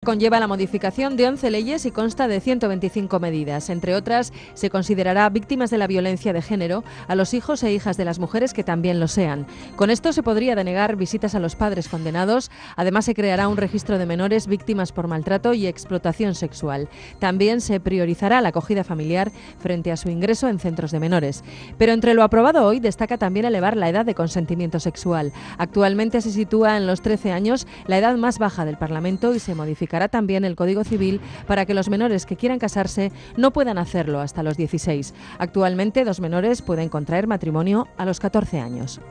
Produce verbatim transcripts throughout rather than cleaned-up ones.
Conlleva la modificación de once leyes y consta de ciento veinticinco medidas. Entre otras, se considerará víctimas de la violencia de género a los hijos e hijas de las mujeres que también lo sean. Con esto se podría denegar visitas a los padres condenados. Además, se creará un registro de menores víctimas por maltrato y explotación sexual. También se priorizará la acogida familiar frente a su ingreso en centros de menores. Pero entre lo aprobado hoy destaca también elevar la edad de consentimiento sexual. Actualmente se sitúa en los trece años, la edad más baja del Parlamento, y se modifica también el Código Civil para que los menores que quieran casarse no puedan hacerlo hasta los dieciséis. Actualmente, dos menores pueden contraer matrimonio a los catorce años.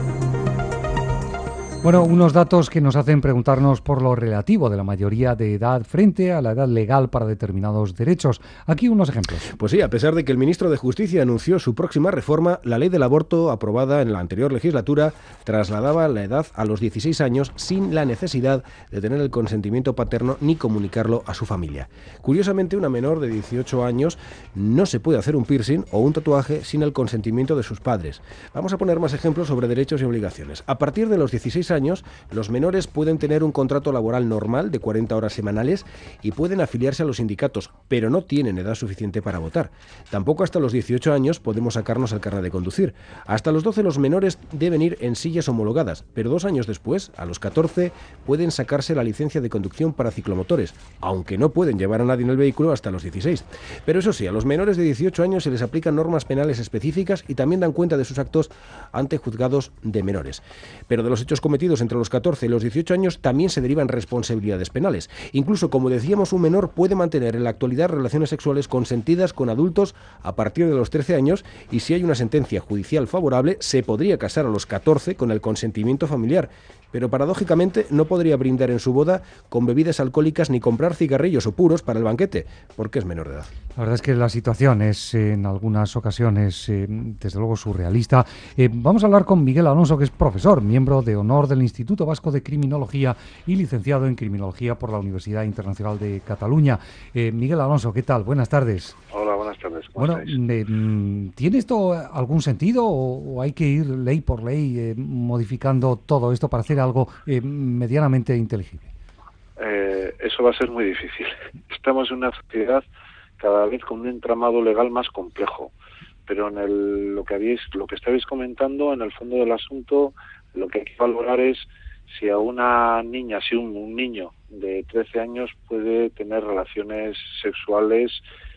Bueno, unos datos que nos hacen preguntarnos por lo relativo de la mayoría de edad frente a la edad legal para determinados derechos. Aquí unos ejemplos. Pues sí, a pesar de que el ministro de Justicia anunció su próxima reforma, la ley del aborto aprobada en la anterior legislatura trasladaba la edad a los dieciséis años sin la necesidad de tener el consentimiento paterno ni comunicarlo a su familia. Curiosamente, una menor de dieciocho años no se puede hacer un piercing o un tatuaje sin el consentimiento de sus padres. Vamos a poner más ejemplos sobre derechos y obligaciones. A partir de los dieciséis años, los menores pueden tener un contrato laboral normal de cuarenta horas semanales y pueden afiliarse a los sindicatos, pero no tienen edad suficiente para votar. Tampoco hasta los dieciocho años podemos sacarnos el carnet de conducir. Hasta los doce los menores deben ir en sillas homologadas, pero dos años después, a los catorce, pueden sacarse la licencia de conducción para ciclomotores, aunque no pueden llevar a nadie en el vehículo hasta los dieciséis. Pero eso sí, a los menores de dieciocho años se les aplican normas penales específicas y también dan cuenta de sus actos ante juzgados de menores. Pero de los hechos cometidos entre los catorce y los dieciocho años también se derivan responsabilidades penales. Incluso, como decíamos, un menor puede mantener en la actualidad relaciones sexuales consentidas con adultos a partir de los trece años, y si hay una sentencia judicial favorable, se podría casar a los catorce con el consentimiento familiar. Pero paradójicamente no podría brindar en su boda con bebidas alcohólicas ni comprar cigarrillos o puros para el banquete, porque es menor de edad. La verdad es que la situación es eh, en algunas ocasiones, eh, desde luego, surrealista. Eh, vamos a hablar con Miguel Alonso, que es profesor, miembro de honor del Instituto Vasco de Criminología y licenciado en Criminología por la Universidad Internacional de Cataluña. Eh, Miguel Alonso, ¿qué tal? Buenas tardes. Hola, buenas tardes. ¿Cómo bueno, eh, ¿tiene esto algún sentido o, o hay que ir ley por ley eh, modificando todo esto para hacer algo eh, medianamente inteligible? Eh, eso va a ser muy difícil. Estamos en una sociedad cada vez con un entramado legal más complejo, pero en el, lo que habéis, lo que estabais comentando, en el fondo del asunto, lo que hay que valorar es si a una niña, si un, un niño de trece años puede tener relaciones sexuales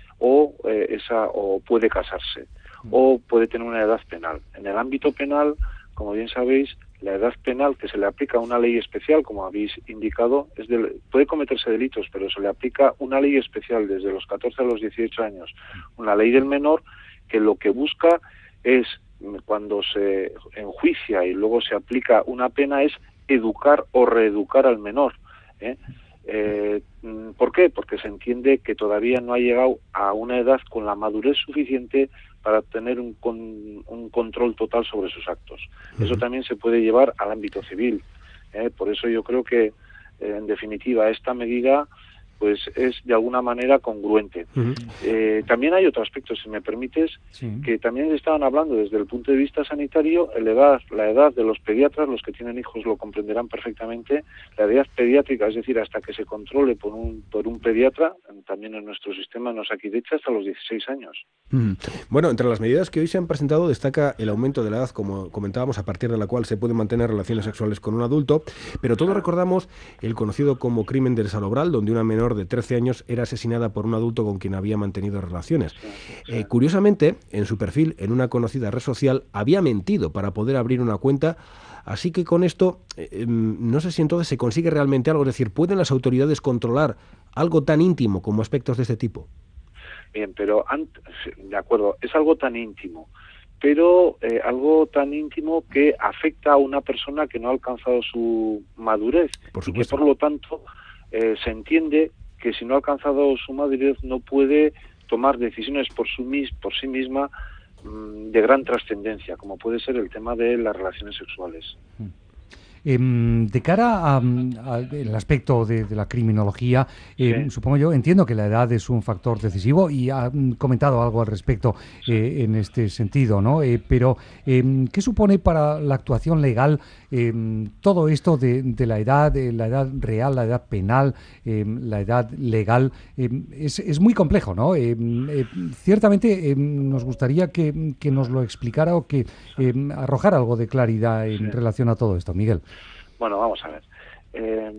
o eh, esa o puede casarse o puede tener una edad penal. En el ámbito penal, como bien sabéis, la edad penal que se le aplica a una ley especial, como habéis indicado, es de, puede cometerse delitos, pero se le aplica una ley especial desde los catorce a los dieciocho años, una ley del menor que lo que busca es, cuando se enjuicia y luego se aplica una pena, es educar o reeducar al menor, ¿eh? Eh, ¿Por qué? Porque se entiende que todavía no ha llegado a una edad con la madurez suficiente para tener un, con, un control total sobre sus actos. Uh-huh. Eso también se puede llevar al ámbito civil. ¿eh? Por eso yo creo que, eh, en definitiva, esta medida pues es de alguna manera congruente. Uh-huh. Eh, también hay otro aspecto, si me permites, sí. que también estaban hablando desde el punto de vista sanitario, la edad, la edad de los pediatras, los que tienen hijos lo comprenderán perfectamente, la edad pediátrica, es decir, hasta que se controle por un por un pediatra, también en nuestro sistema nos Osakidetza, hasta los dieciséis años. Uh-huh. Bueno, entre las medidas que hoy se han presentado destaca el aumento de la edad, como comentábamos, a partir de la cual se pueden mantener relaciones sexuales con un adulto, pero todos recordamos el conocido como crimen del Salobral, donde una menor de trece años era asesinada por un adulto con quien había mantenido relaciones. Sí, sí. Eh, curiosamente, en su perfil, en una conocida red social, había mentido para poder abrir una cuenta, así que con esto, eh, no sé si entonces se consigue realmente algo, es decir, ¿pueden las autoridades controlar algo tan íntimo como aspectos de este tipo? Bien, pero, antes, de acuerdo, es algo tan íntimo, pero eh, algo tan íntimo que afecta a una persona que no ha alcanzado su madurez, por y que por lo tanto eh, se entiende que si no ha alcanzado su madurez no puede tomar decisiones por, su mis, por sí misma mmm, de gran trascendencia, como puede ser el tema de las relaciones sexuales. Eh, de cara al aspecto de, de la criminología, eh, sí. supongo yo, entiendo que la edad es un factor decisivo y ha comentado algo al respecto eh, en este sentido, ¿no? Eh, pero, eh, ¿qué supone para la actuación legal eh, todo esto de, de la edad, de la edad real, la edad penal, eh, la edad legal? Eh, es, es muy complejo, ¿no? Eh, eh, ciertamente eh, nos gustaría que, que nos lo explicara o que eh, arrojara algo de claridad en sí. relación a todo esto, Miguel. Bueno, vamos a ver. Eh,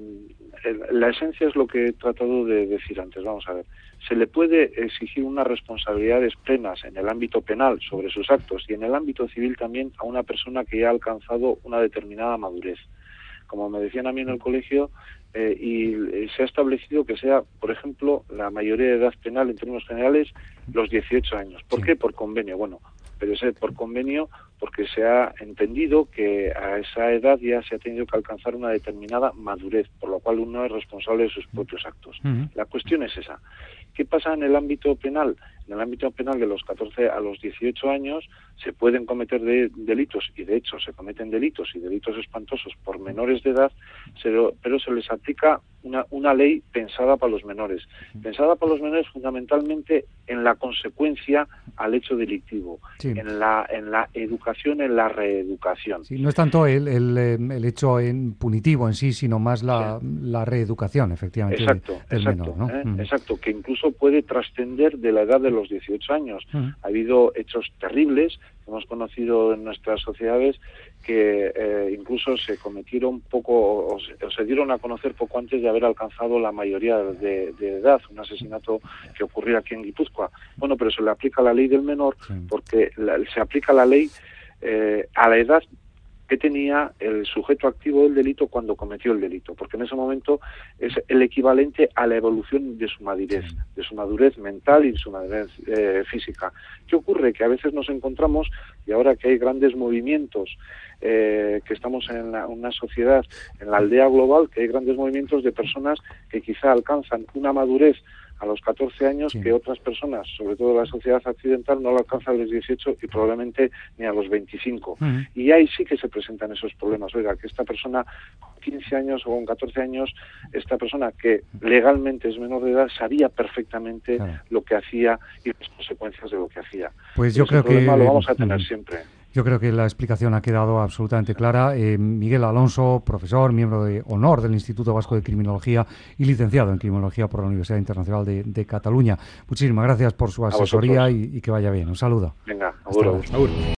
la esencia es lo que he tratado de decir antes. Vamos a ver. Se le puede exigir unas responsabilidades plenas en el ámbito penal sobre sus actos y en el ámbito civil también a una persona que ya ha alcanzado una determinada madurez. Como me decían a mí en el colegio, eh, y se ha establecido que sea, por ejemplo, la mayoría de edad penal en términos generales los dieciocho años. ¿Por sí. qué? Por convenio. Bueno, pero es por convenio porque se ha entendido que a esa edad ya se ha tenido que alcanzar una determinada madurez, por lo cual uno es responsable de sus propios actos. Uh-huh. La cuestión es esa. ¿Qué pasa en el ámbito penal? En el ámbito penal de los catorce a los dieciocho años se pueden cometer de, delitos, y de hecho se cometen delitos y delitos espantosos por menores de edad, pero, pero se les aplica una, una ley pensada para los menores. Pensada para los menores fundamentalmente en la consecuencia al hecho delictivo, sí. en la en la educación, en la reeducación. Sí, no es tanto el, el, el hecho en punitivo en sí, sino más la, sí. la reeducación, efectivamente, exacto, del exacto, menor, ¿no? ¿eh? Mm. Exacto, que incluso puede trascender de la edad de los dieciocho años. Mm. Ha habido hechos terribles que hemos conocido en nuestras sociedades que eh, incluso se cometieron poco o se, o se dieron a conocer poco antes de haber alcanzado la mayoría de, de edad, un asesinato que ocurrió aquí en Guipúzcoa. Bueno, pero se le aplica la ley del menor sí. porque la, se aplica la ley eh, a la edad que tenía el sujeto activo del delito cuando cometió el delito, porque en ese momento es el equivalente a la evolución de su madurez, de su madurez mental y de su madurez eh, física. ¿Qué ocurre? Que a veces nos encontramos, y ahora que hay grandes movimientos, eh, que estamos en la, una sociedad, en la aldea global, que hay grandes movimientos de personas que quizá alcanzan una madurez a los catorce años sí. que otras personas, sobre todo la sociedad occidental, no lo alcanzan a los dieciocho y probablemente ni a los veinticinco. Uh-huh. Y ahí sí que se presentan esos problemas. Oiga, que esta persona con quince años o con catorce años, esta persona que legalmente es menor de edad, sabía perfectamente claro. lo que hacía y las consecuencias de lo que hacía. Pues yo creo que problema lo vamos a tener uh-huh. siempre. Yo creo que la explicación ha quedado absolutamente clara. Eh, Miguel Alonso, profesor, miembro de honor del Instituto Vasco de Criminología y licenciado en Criminología por la Universidad Internacional de, de Cataluña. Muchísimas gracias por su asesoría y, y que vaya bien. Un saludo. Venga, agur.